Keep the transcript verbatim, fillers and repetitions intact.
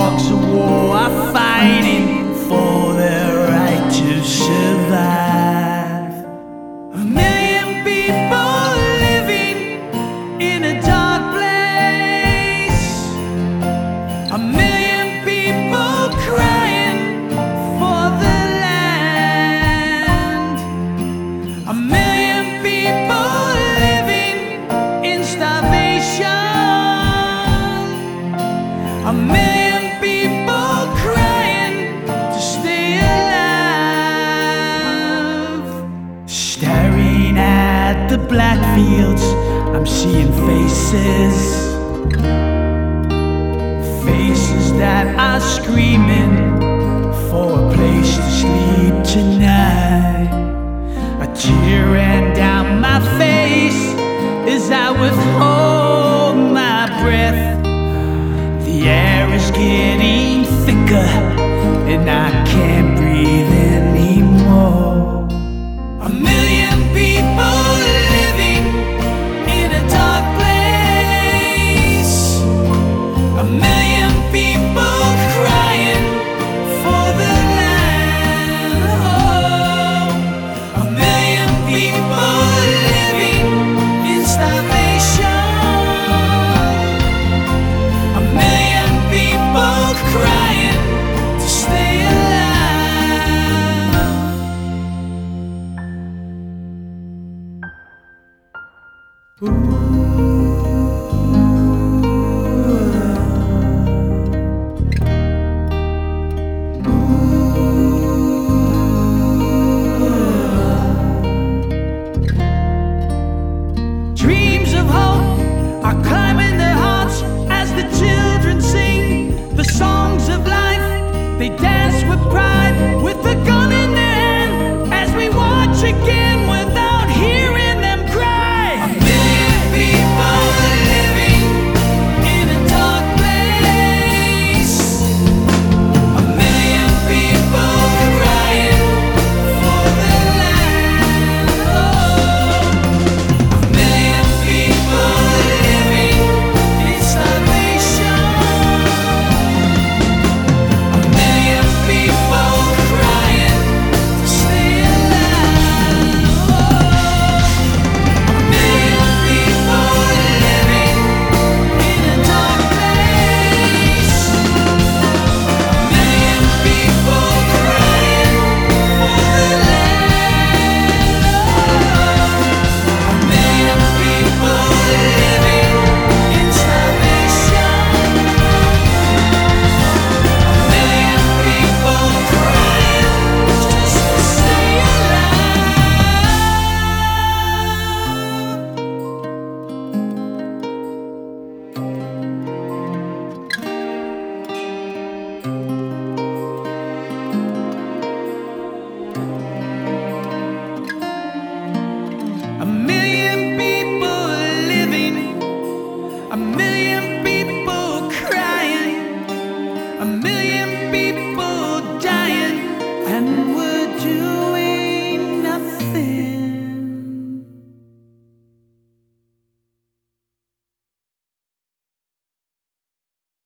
dogs of war are fighting for their right to survive. A million people living in a dark place. A million people crying for the land. A million people living in starvation. A million people crying to stay alive. Staring at the black fields, I'm seeing faces. Faces that are screaming for a place to sleep tonight. A tear ran down my face as I withhold my breath. The air is getting thicker and I can't breathe anymore. A million people living in a dark place. A million people crying for the land. Oh, a million people living in starvation. A million people crying to stay alive. Ooh. Dreams of hope are climbing their hearts as the children sing the songs of life. They dance with pride with the gun in their hand as we watch again without hearing them cry. A million people living in a dark place. A million people crying for the land. Oh, a million people living in starvation. A million people crying to stay alive. A million people living in a dark place. A million people crying for the land. A million people living in starvation. A million people crying just to stay alive. A million people living. A million